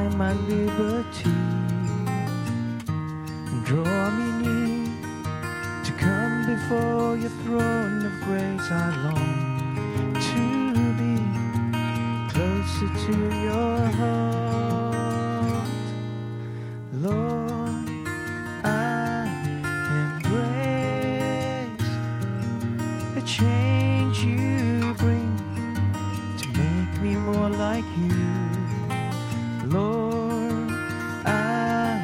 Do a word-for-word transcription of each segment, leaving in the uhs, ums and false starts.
and my liberty. Draw me near to come before your throne of grace. I long to be closer to your heart. Lord, I embrace the change you bring to make me more like you. Lord, I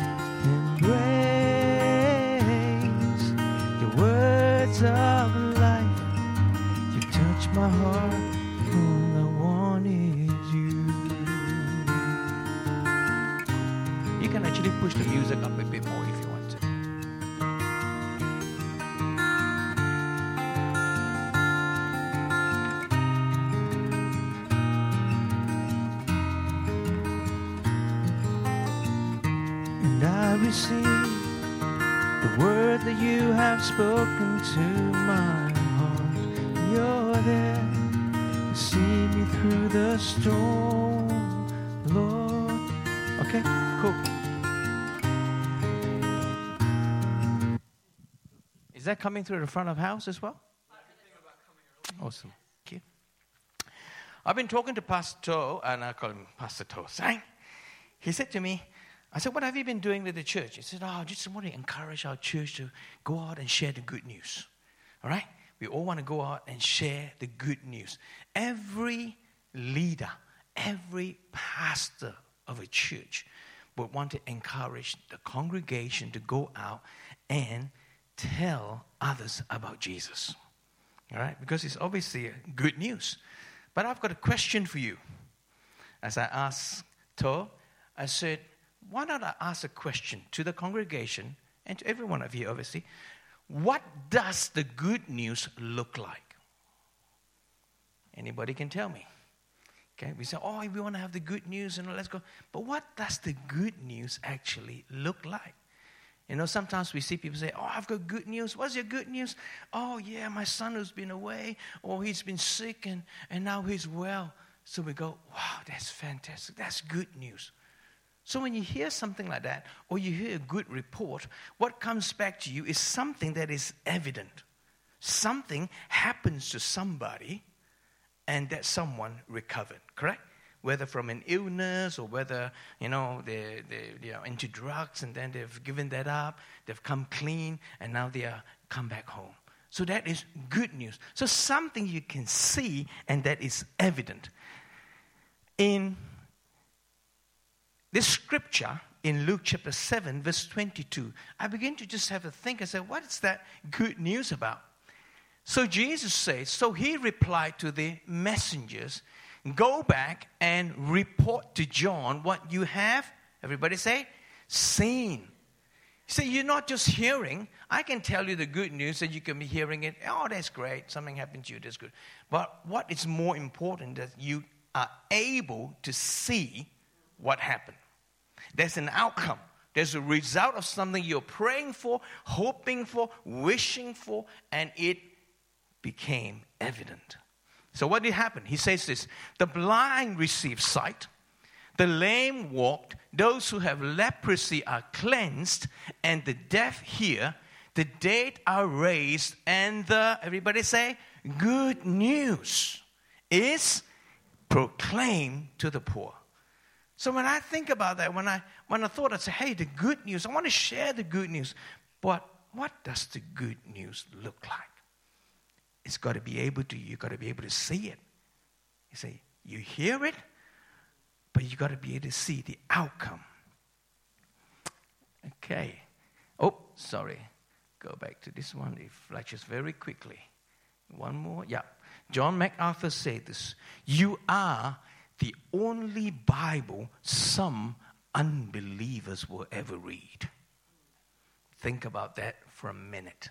embrace your words of life. You touch my heart, all I want is you. You can actually push the music up a bit more if you want to. And I receive the word that you have spoken to my heart. You're there to see me through the storm, Lord. Okay, cool. Is that coming through the front of house as well? Awesome. Thank you. I've been talking to Pastor To, and I call him Pastor To Sang. He said to me, I said, what have you been doing with the church? He said, oh, I just want to encourage our church to go out and share the good news. All right? We all want to go out and share the good news. Every leader, every pastor of a church would want to encourage the congregation to go out and tell others about Jesus. All right? Because it's obviously good news. But I've got a question for you. As I asked To, I said, why not I ask a question to the congregation and to every one of you, obviously. What does the good news look like? Anybody can tell me. Okay, we say, oh, we want to have the good news and let's go. But what does the good news actually look like? You know, sometimes we see people say, oh, I've got good news. What's your good news? Oh, yeah, my son has been away, or he's been sick and, and now he's well. So we go, wow, that's fantastic. That's good news. So when you hear something like that, or you hear a good report, what comes back to you is something that is evident. Something happens to somebody, and that someone recovered, correct? Whether from an illness, or whether, you know, they're, they're, they're into drugs, and then they've given that up, they've come clean, and now they are come back home. So that is good news. So something you can see, and that is evident. In this scripture in Luke chapter seven, verse twenty-two, I begin to just have a think and say, what is that good news about? So Jesus says, so he replied to the messengers, go back and report to John what you have, everybody say, seen. See, you're not just hearing. I can tell you the good news and you can be hearing it. Oh, that's great. Something happened to you. That's good. But what is more important is that you are able to see what happened. There's an outcome. There's a result of something you're praying for, hoping for, wishing for, and it became evident. So what did happen? He says this, the blind receive sight, the lame walked, those who have leprosy are cleansed, and the deaf hear, the dead are raised, and the, everybody say, good news is proclaimed to the poor. So when I think about that, when I when I thought, I'd say, hey, the good news, I want to share the good news. But what does the good news look like? It's got to be able to, you've got to be able to see it. You say, you hear it, but you've got to be able to see the outcome. Okay. Oh, sorry. Go back to this one. It flashes very quickly. One more. Yeah. John MacArthur said this. You are the only Bible some unbelievers will ever read. Think about that for a minute.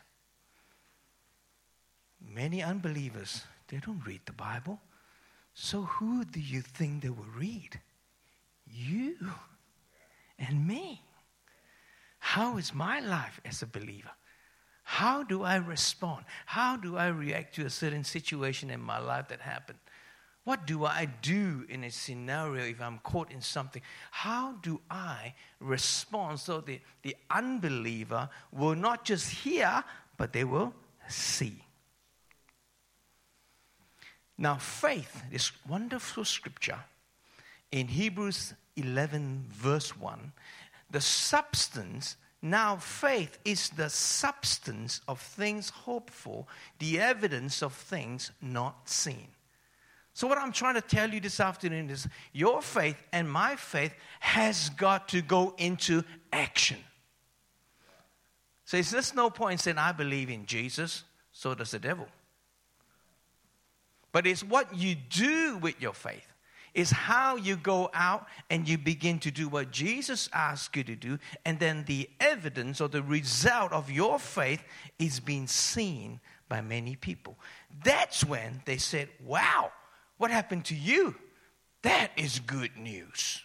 Many unbelievers, they don't read the Bible. So who do you think they will read? You and me. How is my life as a believer? How do I respond? How do I react to a certain situation in my life that happened? What do I do in a scenario if I'm caught in something? How do I respond so that the unbeliever will not just hear, but they will see? Now, faith, this wonderful scripture in Hebrews eleven verse one, the substance, now faith is the substance of things hoped for, the evidence of things not seen. So what I'm trying to tell you this afternoon is your faith and my faith has got to go into action. So it's just no point saying, I believe in Jesus, so does the devil. But it's what you do with your faith. It's how you go out and you begin to do what Jesus asked you to do, and then the evidence or the result of your faith is being seen by many people. That's when they said, wow, what happened to you? That is good news.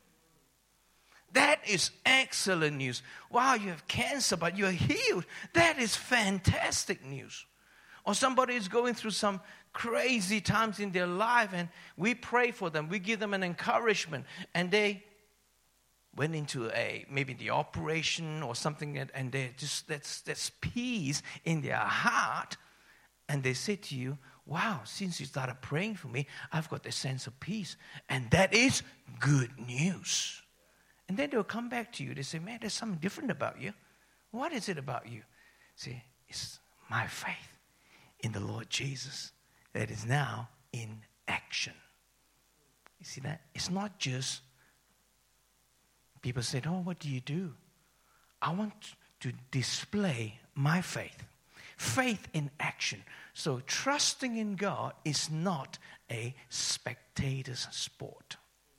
That is excellent news. Wow, you have cancer, but you're healed. That is fantastic news. Or somebody is going through some crazy times in their life, and we pray for them. We give them an encouragement, and they went into a maybe the operation or something, and, and they just that's that's peace in their heart, and they say to you, wow, since you started praying for me, I've got a sense of peace. And that is good news. And then they'll come back to you. They say, man, there's something different about you. What is it about you? Say, it's my faith in the Lord Jesus that is now in action. You see that? It's not just people said, oh, what do you do? I want to display my faith. Faith in action. So trusting in God is not a spectator's sport.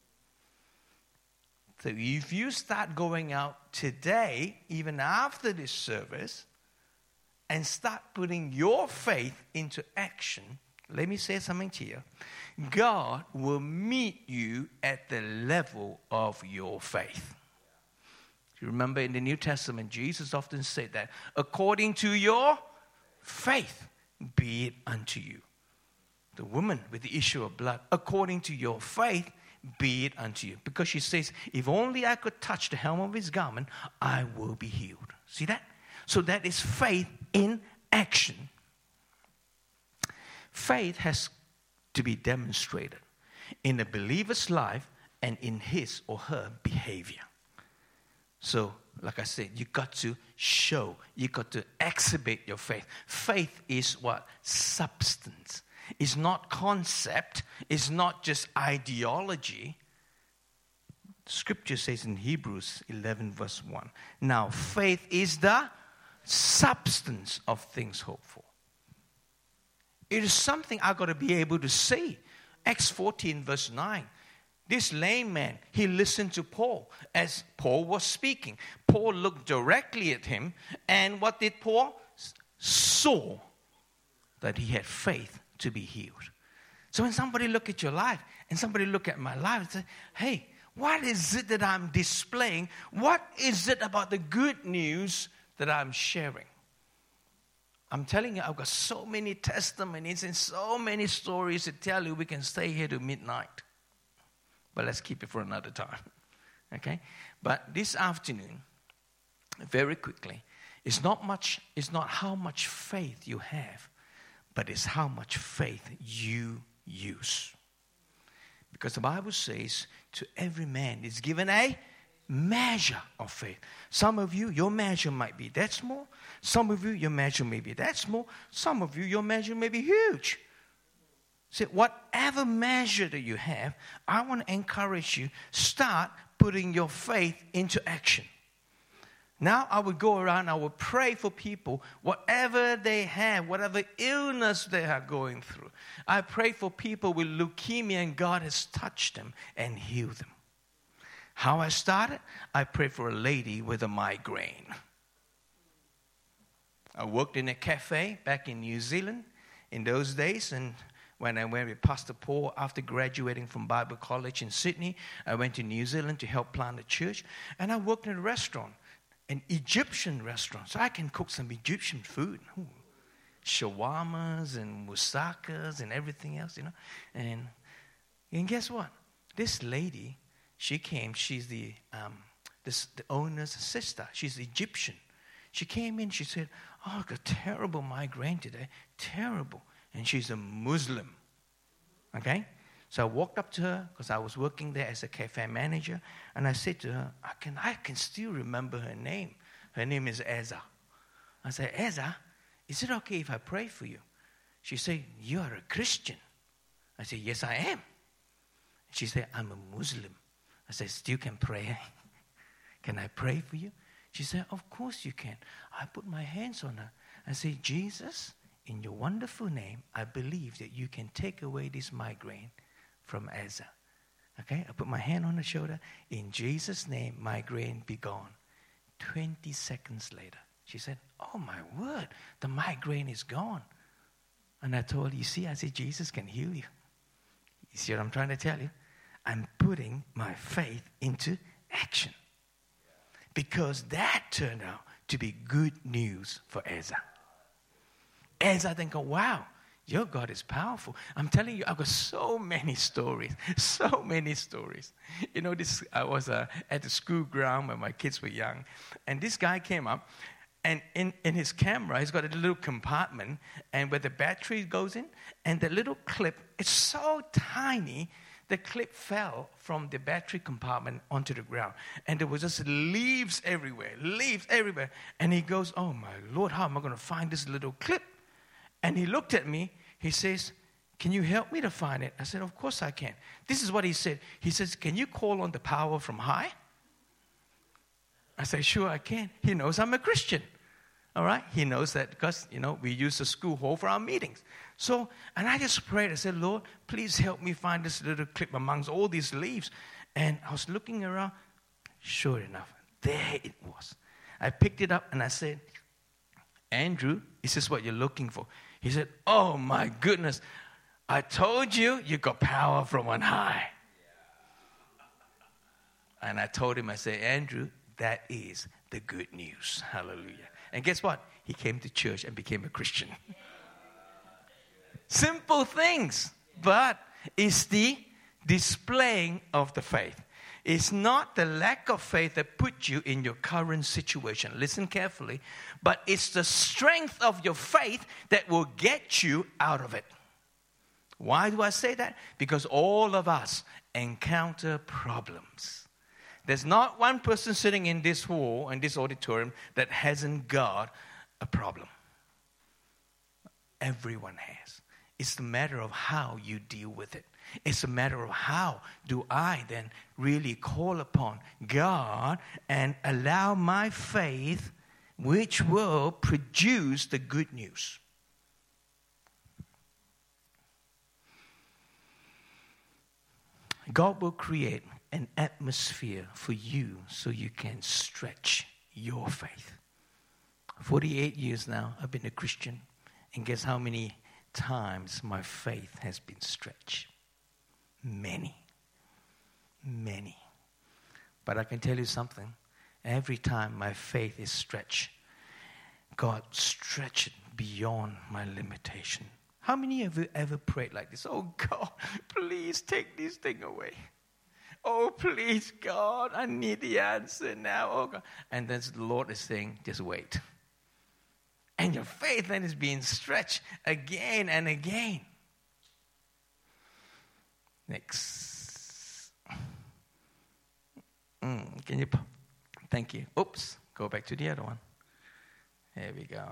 So if you start going out today, even after this service, and start putting your faith into action, let me say something to you. God will meet you at the level of your faith. You remember in the New Testament, Jesus often said that, according to your faith, be it unto you. The woman with the issue of blood, according to your faith, be it unto you. Because she says, if only I could touch the hem of his garment, I will be healed. See that? So that is faith in action. Faith has to be demonstrated in a believer's life and in his or her behavior. So, like I said, you got to show, you got to exhibit your faith. Faith is what? Substance. It's not concept. It's not just ideology. Scripture says in Hebrews eleven verse one, now faith is the substance of things hoped for. It is something I got to be able to see. Acts fourteen verse nine. This lame man, he listened to Paul as Paul was speaking. Paul looked directly at him, and what did Paul? Saw that he had faith to be healed. So when somebody look at your life, and somebody look at my life and say, hey, what is it that I'm displaying? What is it about the good news that I'm sharing? I'm telling you, I've got so many testimonies and so many stories to tell you. We can stay here to midnight. But let's keep it for another time. Okay? But this afternoon, very quickly, it's not much, it's not how much faith you have, but it's how much faith you use. Because the Bible says, to every man is given a measure of faith. Some of you, your measure might be that small. Some of you, your measure may be that small. Some of you, your measure may be huge. So whatever measure that you have, I want to encourage you, start putting your faith into action. Now I would go around, I would pray for people, whatever they have, whatever illness they are going through. I pray for people with leukemia, and God has touched them and healed them. How I started? I prayed for a lady with a migraine. I worked in a cafe back in New Zealand in those days, and when I went with Pastor Paul after graduating from Bible College in Sydney, I went to New Zealand to help plant a church, and I worked in a restaurant, an Egyptian restaurant, so I can cook some Egyptian food. Ooh, shawarmas and moussakas and everything else, you know. And And guess what? This lady, she came, she's the, um, this, the owner's sister. She's Egyptian. She came in, she said, oh, I got terrible migraine today. Terrible. And she's a Muslim. Okay? So I walked up to her because I was working there as a cafe manager. And I said to her, I can, I can still remember her name. Her name is Eza. I said, Eza, is it okay if I pray for you? She said, you are a Christian. I said, yes, I am. She said, I'm a Muslim. I said, still can pray. Can I pray for you? She said, of course you can. I put my hands on her. I said, Jesus, in your wonderful name, I believe that you can take away this migraine from Eza. Okay, I put my hand on her shoulder. In Jesus' name, migraine be gone. twenty seconds later, she said, oh my word, the migraine is gone. And I told her, you see, I said, Jesus can heal you. You see what I'm trying to tell you? I'm putting my faith into action. Because that turned out to be good news for Eza. Eza then go, wow, your God is powerful. I'm telling you, I've got so many stories, so many stories. You know, this I was uh, at the school ground when my kids were young, and this guy came up, and in, in his camera, he's got a little compartment, and where the battery goes in, and the little clip, it's so tiny, the clip fell from the battery compartment onto the ground. And there was just leaves everywhere, leaves everywhere. And he goes, oh my Lord, how am I going to find this little clip? And he looked at me, he says, can you help me to find it? I said, of course I can. This is what he said. He says, can you call on the power from high? I said, sure I can. He knows I'm a Christian. All right? He knows that because, you know, we use the school hall for our meetings. So, and I just prayed. I said, Lord, please help me find this little clip amongst all these leaves. And I was looking around. Sure enough, there it was. I picked it up and I said, Andrew, is this what you're looking for? He said, oh my goodness, I told you you got power from on high. And I told him, I said, Andrew, that is the good news. Hallelujah. And guess what? He came to church and became a Christian. Simple things, but it's the displaying of the faith. It's not the lack of faith that puts you in your current situation. Listen carefully. But it's the strength of your faith that will get you out of it. Why do I say that? Because all of us encounter problems. There's not one person sitting in this hall, in this auditorium, that hasn't got a problem. Everyone has. It's a matter of how you deal with it. It's a matter of how do I then really call upon God and allow my faith, which will produce the good news. God will create an atmosphere for you so you can stretch your faith. forty-eight years now, I've been a Christian. And guess how many times my faith has been stretched? Many. Many. But I can tell you something. Every time my faith is stretched, God stretched it beyond my limitation. How many of you ever prayed like this? Oh God, please take this thing away. Oh, please, God, I need the answer now. Oh, God. And then the Lord is saying, just wait. And your faith then is being stretched again and again. Next. Mm, can you, thank you. Oops, go back to the other one. There we go.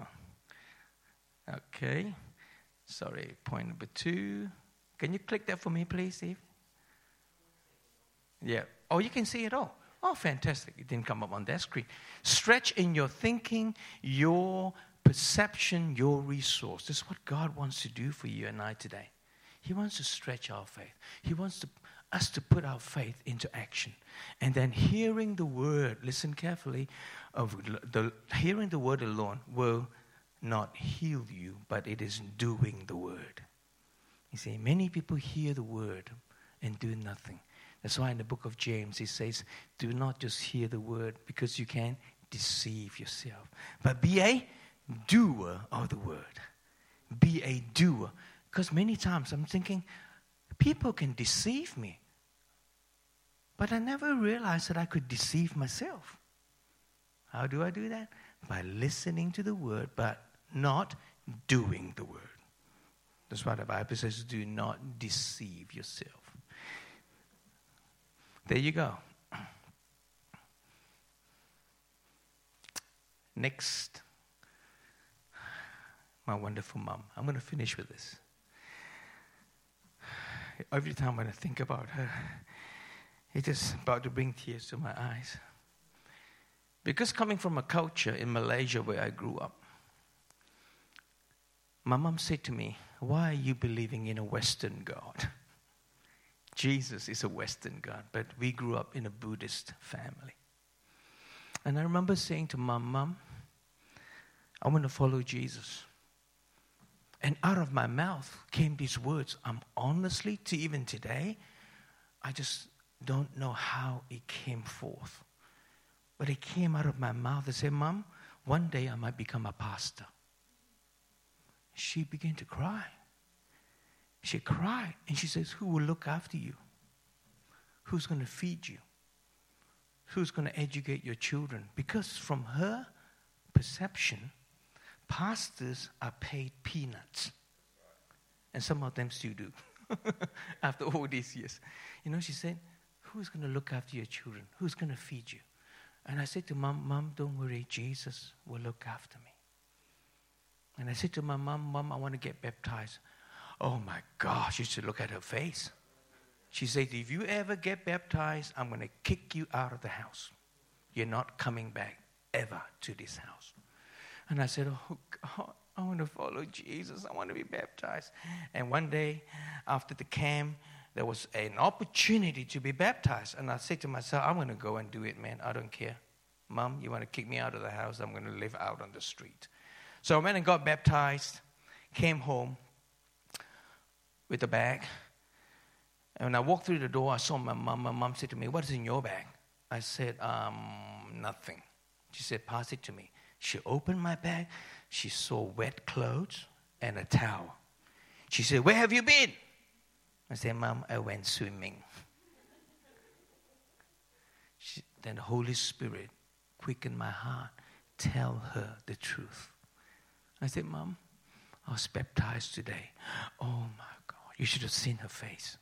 Okay. Sorry, point number two. Can you click that for me, please, Steve? Yeah. Oh, you can see it all. Oh, fantastic. It didn't come up on that screen. Stretch in your thinking, your perception, your resource. This is what God wants to do for you and I today. He wants to stretch our faith. He wants to, us to put our faith into action. And then hearing the word, listen carefully, of the hearing the word alone will not heal you, but it is doing the word. You see, many people hear the word and do nothing. That's why in the book of James, it says, do not just hear the word because you can deceive yourself. But be a doer of the word. Be a doer. Because many times I'm thinking, People can deceive me. But I never realized that I could deceive myself. How do I do that? By listening to the word, but not doing the word. That's why the Bible says, do not deceive yourself. There you go. Next, my wonderful mom. I'm going to finish with this. Every time when I think about her, it's just about to bring tears to my eyes. Because coming from a culture in Malaysia where I grew up, my mom said to me, why are you believing in a Western God? Jesus is a Western God, but we grew up in a Buddhist family. And I remember saying to Mom, Mom, I want to follow Jesus. And out of my mouth came these words. I'm honestly, to even today, I just don't know how it came forth. But it came out of my mouth. I said, Mom, one day I might become a pastor. She began to cry. She cried. And she says, who will look after you? Who's going to feed you? Who's going to educate your children? Because from her perception, pastors are paid peanuts. And some of them still do. After all these years. You know, she said, who's going to look after your children? Who's going to feed you? And I said to Mom, Mom, don't worry, Jesus will look after me. And I said to my mom, Mom, I want to get baptized. Oh my gosh, you should look at her face. She said, if you ever get baptized, I'm going to kick you out of the house. You're not coming back ever to this house. And I said, oh God, I want to follow Jesus. I want to be baptized. And one day after the camp, there was an opportunity to be baptized. And I said to myself, I'm going to go and do it, man. I don't care. Mom, you want to kick me out of the house? I'm going to live out on the street. So I went and got baptized, came home with a bag. And when I walked through the door, I saw my mom. My mom said to me, what is in your bag? I said, um, nothing. She said, pass it to me. She opened my bag. She saw wet clothes and a towel. She said, where have you been? I said, Mom, I went swimming. She, then the Holy Spirit quickened my heart. Tell her the truth. I said, Mom, I was baptized today. Oh my God, you should have seen her face.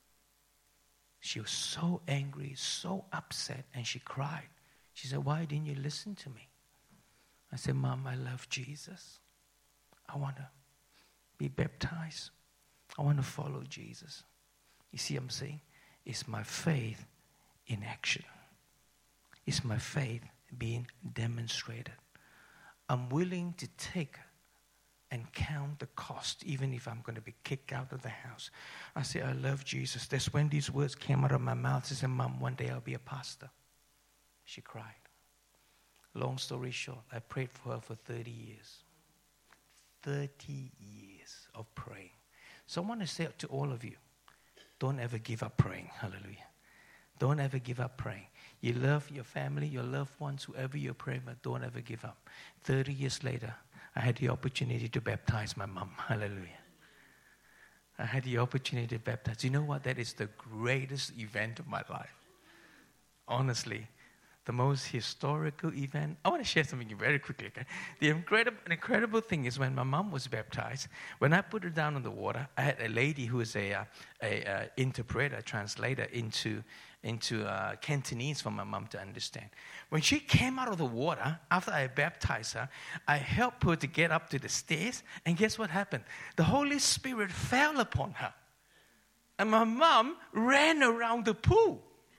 She was so angry, so upset, and she cried. She said, why didn't you listen to me? I said, Mom, I love Jesus. I want to be baptized. I want to follow Jesus. You see what I'm saying? It's my faith in action. It's my faith being demonstrated. I'm willing to take and count the cost, even if I'm going to be kicked out of the house. I say, I love Jesus. That's when these words came out of my mouth. I said, Mom, one day I'll be a pastor. She cried. Long story short, I prayed for her for thirty years. thirty years of praying. So I want to say to all of you, don't ever give up praying. Hallelujah. Don't ever give up praying. You love your family, your loved ones, whoever you're praying with, don't ever give up. thirty years later, I had the opportunity to baptize my mom. Hallelujah. I had the opportunity to baptize. You know what? That is the greatest event of my life. Honestly. The most historical event. I want to share something very quickly. Okay? The incredible, incredible thing is when my mom was baptized, when I put her down in the water, I had a lady who was a, a, a, a interpreter, translator into, into uh, Cantonese for my mom to understand. When she came out of the water, after I baptized her, I helped her to get up to the stairs, and guess what happened? The Holy Spirit fell upon her. And my mom ran around the pool.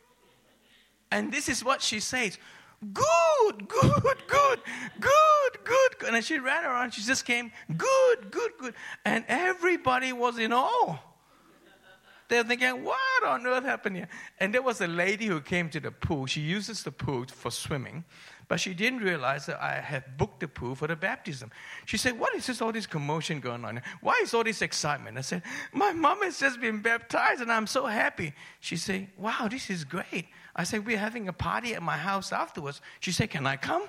And this is what she says, good, good, good, good, good, good. And she ran around, she just came, good, good, good. And everybody was in awe. They're thinking, what on earth happened here? And there was a lady who came to the pool. She uses the pool for swimming, but she didn't realize that I had booked the pool for the baptism. She said, what is this, all this commotion going on? Why is all this excitement? I said, my mom has just been baptized and I'm so happy. She said, wow, this is great. I said, we're having a party at my house afterwards. She said, can I come?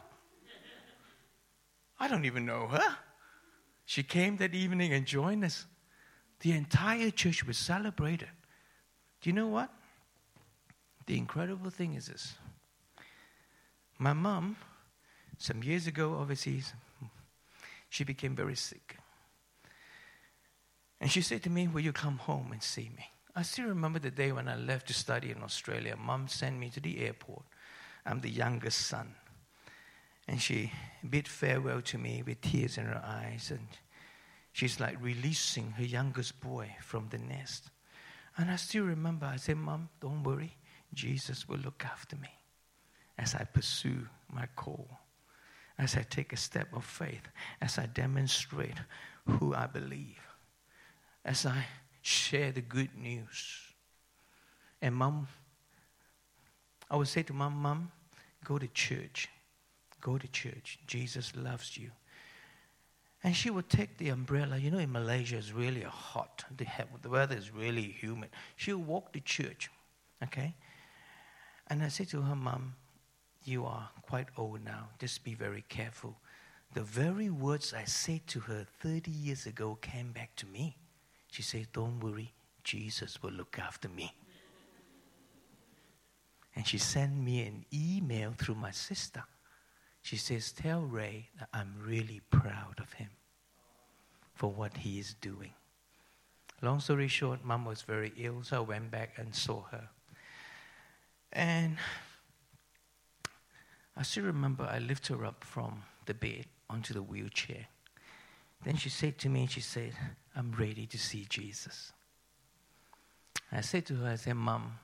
I don't even know her. She came that evening and joined us. The entire church was celebrated. Do you know what? The incredible thing is this. My mom, some years ago, obviously, she became very sick. And she said to me, will you come home and see me? I still remember the day when I left to study in Australia. Mom sent me to the airport. I'm the youngest son. And she bid farewell to me with tears in her eyes. And she's like releasing her youngest boy from the nest. And I still remember, I said, Mom, don't worry. Jesus will look after me as I pursue my call, as I take a step of faith, as I demonstrate who I believe, as I share the good news. And Mom, I would say to Mom, Mom, go to church. Go to church. Jesus loves you. And she would take the umbrella. You know, in Malaysia, it's really hot. The, the weather is really humid. She would walk to church, okay? And I said to her, Mom, you are quite old now. Just be very careful. The very words I said to her thirty years ago came back to me. She said, don't worry, Jesus will look after me. And she sent me an email through my sister. She says, tell Ray that I'm really proud of him for what he is doing. Long story short, Mom was very ill, so I went back and saw her. And I still remember I lifted her up from the bed onto the wheelchair. Then she said to me, she said, I'm ready to see Jesus. I said to her, I said, Mom,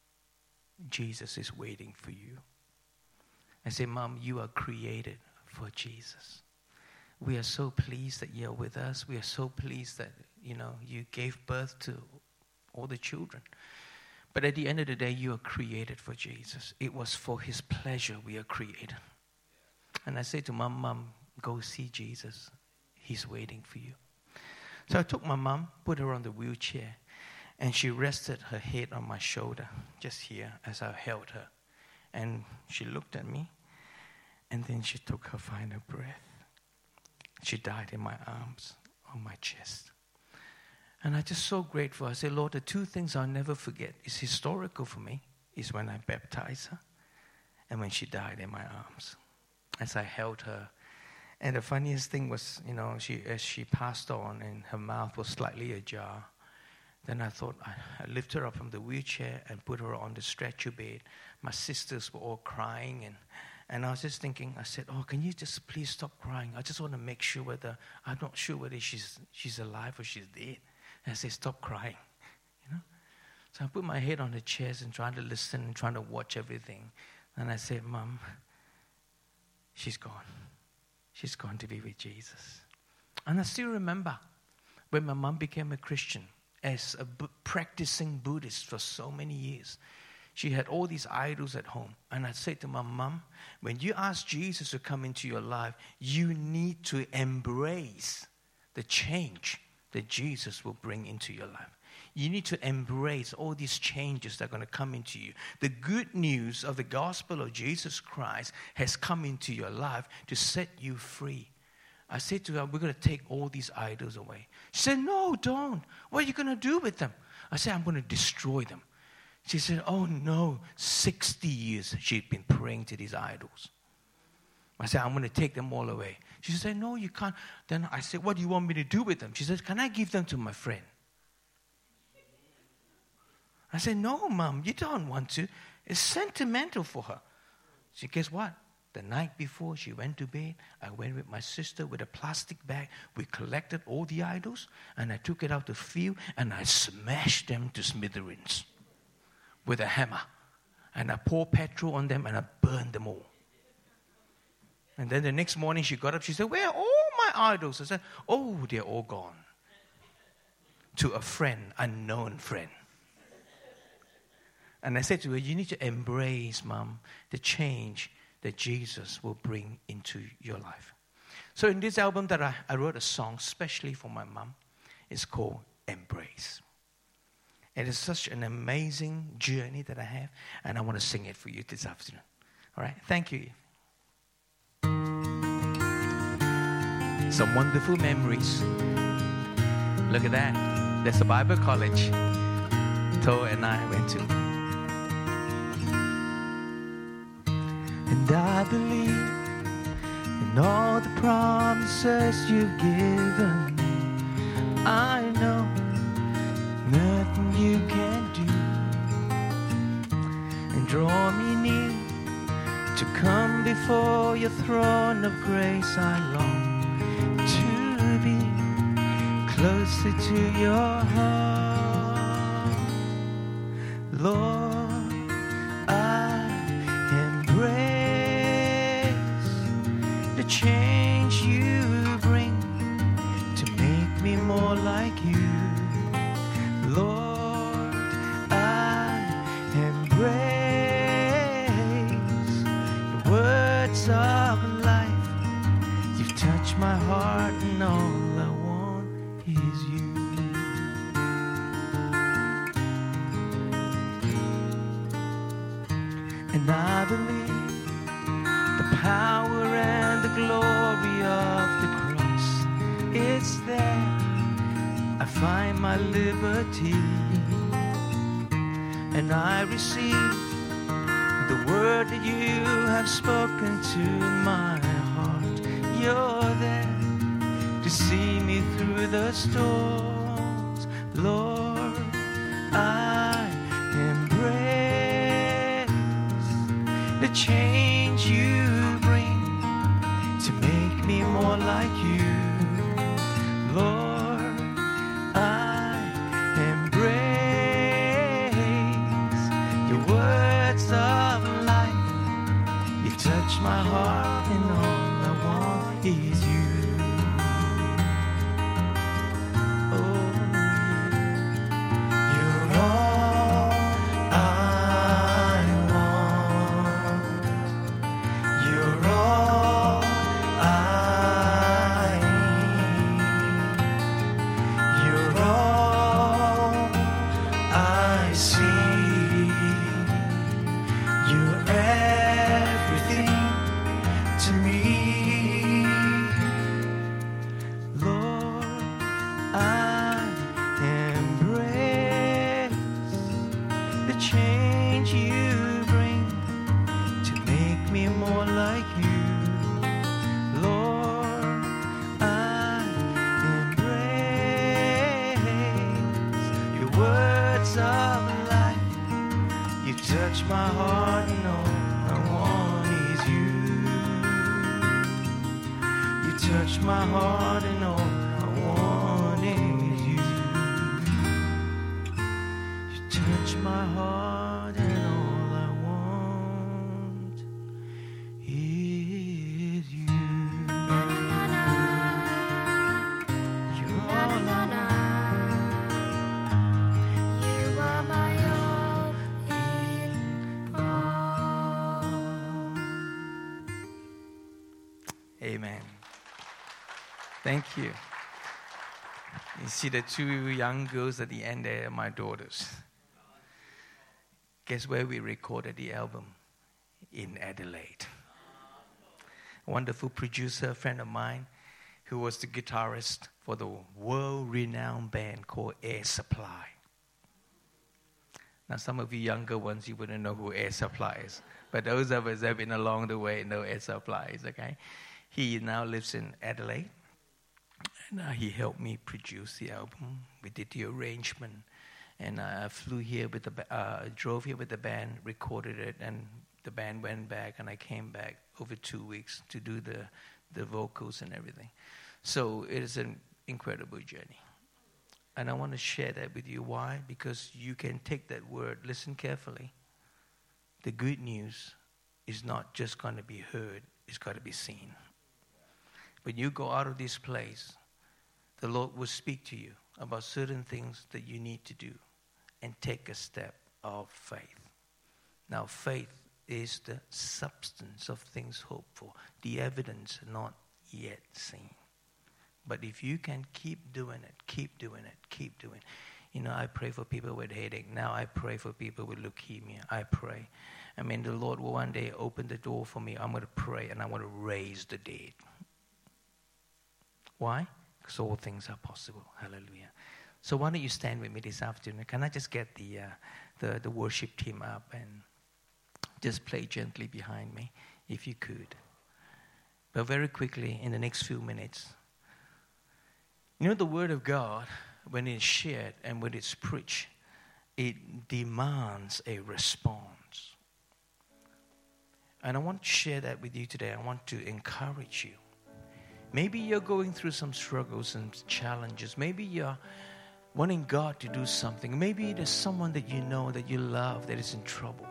Jesus is waiting for you. I said, Mom, you are created for Jesus. We are so pleased that you're with us. We are so pleased that, you know, you gave birth to all the children. But at the end of the day, you are created for Jesus. It was for his pleasure we are created. And I said to Mom, Mom, go see Jesus. He's waiting for you. So I took my mom, put her on the wheelchair, and she rested her head on my shoulder, just here, as I held her. And she looked at me, and then she took her final breath. She died in my arms, on my chest. And I'm just so grateful. I said, Lord, the two things I'll never forget is historical for me, is when I baptized her and when she died in my arms, as I held her. And the funniest thing was, you know, she as she passed on and her mouth was slightly ajar, then I thought I, I lifted her up from the wheelchair and put her on the stretcher bed. My sisters were all crying, and, and I was just thinking, I said, oh, can you just please stop crying? I just want to make sure whether, I'm not sure whether she's she's alive or she's dead. And I said, stop crying, you know. So I put my head on the chairs and trying to listen and trying to watch everything. And I said, Mom, she's gone. She's gone to be with Jesus. And I still remember when my mom became a Christian, as a bu- practicing Buddhist for so many years. She had all these idols at home. And I said to my mom, when you ask Jesus to come into your life, you need to embrace the change that Jesus will bring into your life. You need to embrace all these changes that are going to come into you. The good news of the gospel of Jesus Christ has come into your life to set you free. I said to her, we're going to take all these idols away. She said, no, don't. What are you going to do with them? I said, I'm going to destroy them. She said, oh no, sixty years she'd been praying to these idols. I said, I'm going to take them all away. She said, no, you can't. Then I said, what do you want me to do with them? She said, can I give them to my friend? I said, no, Mom, you don't want to. It's sentimental for her. She guess what? The night before she went to bed, I went with my sister with a plastic bag. We collected all the idols, and I took it out the field, and I smashed them to smithereens with a hammer. And I poured petrol on them, and I burned them all. And then the next morning she got up, she said, where are all my idols? I said, oh, they're all gone. To a friend, unknown friend. And I said to her, you need to embrace, Mom, the change that Jesus will bring into your life. So in this album that I, I wrote a song specially for my mom. It's called Embrace. It is such an amazing journey that I have, and I want to sing it for you this afternoon. All right? Thank you. Some wonderful memories. Look at that. There's a Bible college. Toa and I went to. And I believe in all the promises you've given. I know nothing you can do. And draw me near to come before your throne of grace. I long to be closer to your heart. Lord, I embrace the change you bring to make me more like you. Lord, I embrace the words of life. You've touched my heart and all I want is you. And I believe the power and the glory of the cross. It's there I find my liberty. And I receive the word that you have spoken to my heart. You're there to see me through the storms. Lord, I embrace the change you bring to make me more like you. Lord, I embrace your words of life. You've touched my heart and all I want is you. Amen. Thank you. You see the two young girls at the end there are my daughters. Guess where we recorded the album? In Adelaide. A wonderful producer, a friend of mine, who was the guitarist for the world-renowned band called Air Supply. Now, some of you younger ones, you wouldn't know who Air Supply is. But those of us that have been along the way know Air Supply is, okay? He now lives in Adelaide, and uh, he helped me produce the album. We did the arrangement, and uh, I flew here with the, uh, drove here with the band, recorded it, and the band went back, and I came back over two weeks to do the, the vocals and everything. So it is an incredible journey. And I want to share that with you. Why? Because you can take that word, listen carefully. The good news is not just going to be heard, it's got to be seen. When you go out of this place, the Lord will speak to you about certain things that you need to do and take a step of faith. Now, faith is the substance of things hoped for, the evidence not yet seen. But if you can keep doing it, keep doing it, keep doing it. You know, I pray for people with headache. Now I pray for people with leukemia. I pray. I mean, the Lord will one day open the door for me. I'm going to pray and I want to raise the dead. Why? Because all things are possible. Hallelujah. So why don't you stand with me this afternoon? Can I just get the, uh, the, the worship team up and just play gently behind me, if you could. But very quickly, in the next few minutes, you know, the Word of God, when it's shared and when it's preached, it demands a response. And I want to share that with you today. I want to encourage you. Maybe you're going through some struggles and challenges. Maybe you're wanting God to do something. Maybe there's someone that you know, that you love, that is in trouble.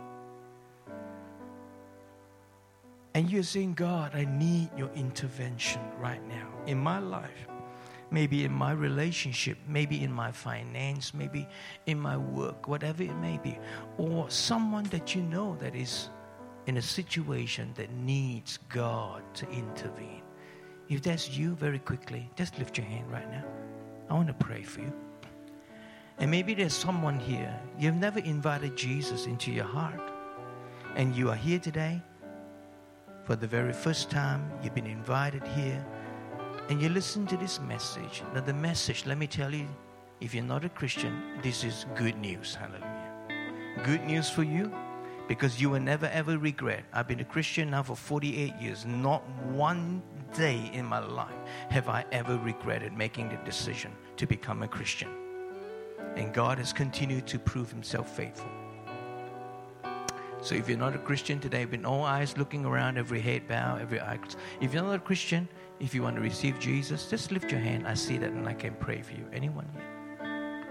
And you're saying, God, I need your intervention right now in my life. Maybe in my relationship, maybe in my finance, maybe in my work, whatever it may be. Or someone that you know that is in a situation that needs God to intervene. If that's you, very quickly, just lift your hand right now. I want to pray for you. And maybe there's someone here, you've never invited Jesus into your heart. And you are here today. For the very first time, you've been invited here. And you listen to this message. Now the message, let me tell you, if you're not a Christian, this is good news. Hallelujah. Good news for you, because you will never ever regret. I've been a Christian now for forty-eight years. Not one day in my life have I ever regretted making the decision to become a Christian. And God has continued to prove himself faithful. So if you're not a Christian today, with all eyes looking around, every head bow, every eye closed. If you're not a Christian, if you want to receive Jesus, just lift your hand. I see that and I can pray for you. Anyone here?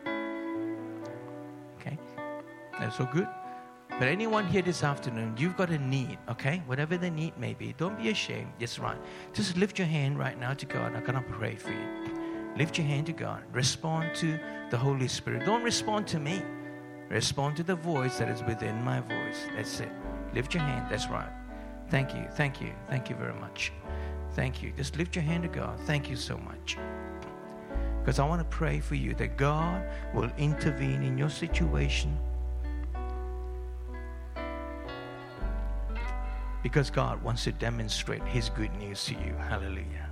Okay. That's so good. But anyone here this afternoon, you've got a need, okay? Whatever the need may be, don't be ashamed. Just right. Just lift your hand right now to God. I'm going to pray for you. Lift your hand to God. Respond to the Holy Spirit. Don't respond to me. Respond to the voice that is within my voice. That's it. Lift your hand. That's right. Thank you. Thank you. Thank you very much. Thank you. Just lift your hand to God. Thank you so much. Because I want to pray for you that God will intervene in your situation. Because God wants to demonstrate his good news to you. Hallelujah.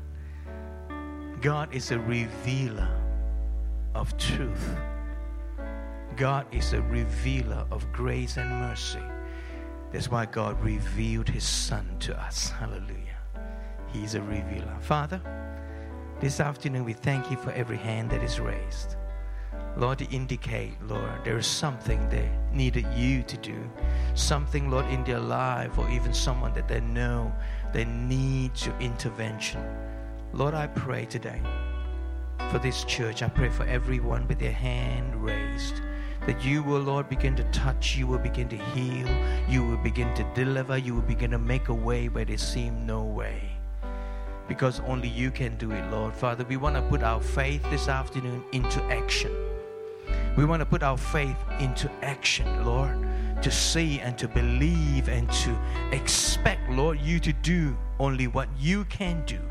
God is a revealer of truth. God is a revealer of grace and mercy. That's why God revealed his Son to us. Hallelujah. He's a revealer. Father, this afternoon we thank you for every hand that is raised. Lord, to indicate, Lord, there is something they needed you to do. Something, Lord, in their life, or even someone that they know they need your intervention. Lord, I pray today for this church. I pray for everyone with their hand raised, that you will, Lord, begin to touch, you will begin to heal, you will begin to deliver, you will begin to make a way where there seemed no way. Because only you can do it, Lord. Father, we want to put our faith this afternoon into action. We want to put our faith into action, Lord, to see and to believe and to expect, Lord, you to do only what you can do.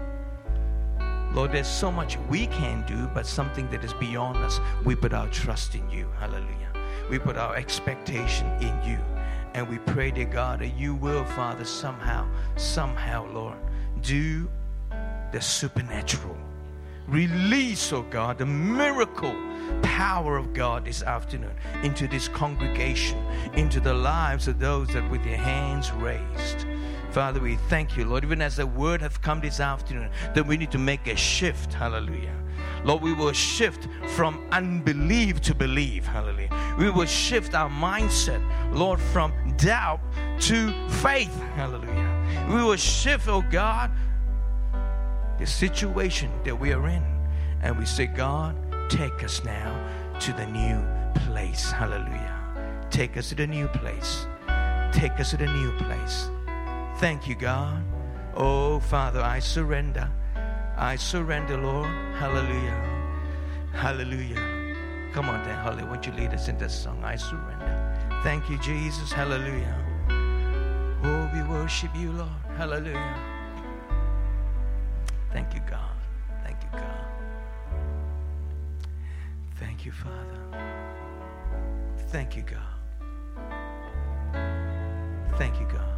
Lord, there's so much we can do, but something that is beyond us. We put our trust in you. Hallelujah. We put our expectation in you. And we pray, dear God, that you will, Father, somehow, somehow, Lord, do the supernatural. Release, oh God, the miracle power of God this afternoon into this congregation, into the lives of those that with their hands raised. Father, we thank you, Lord, even as the word has come this afternoon, that we need to make a shift. Hallelujah. Lord, we will shift from unbelief to believe. Hallelujah. We will shift our mindset, Lord, from doubt to faith. Hallelujah. We will shift, oh God, the situation that we are in. And we say, God, take us now to the new place. Hallelujah. Take us to the new place. Take us to the new place. Thank you, God. Oh, Father, I surrender. I surrender, Lord. Hallelujah. Hallelujah. Come on then, Holly. Won't you lead us in this song? I surrender. Thank you, Jesus. Hallelujah. Oh, we worship you, Lord. Hallelujah. Thank you, God. Thank you, God. Thank you, Father. Thank you, God. Thank you, God.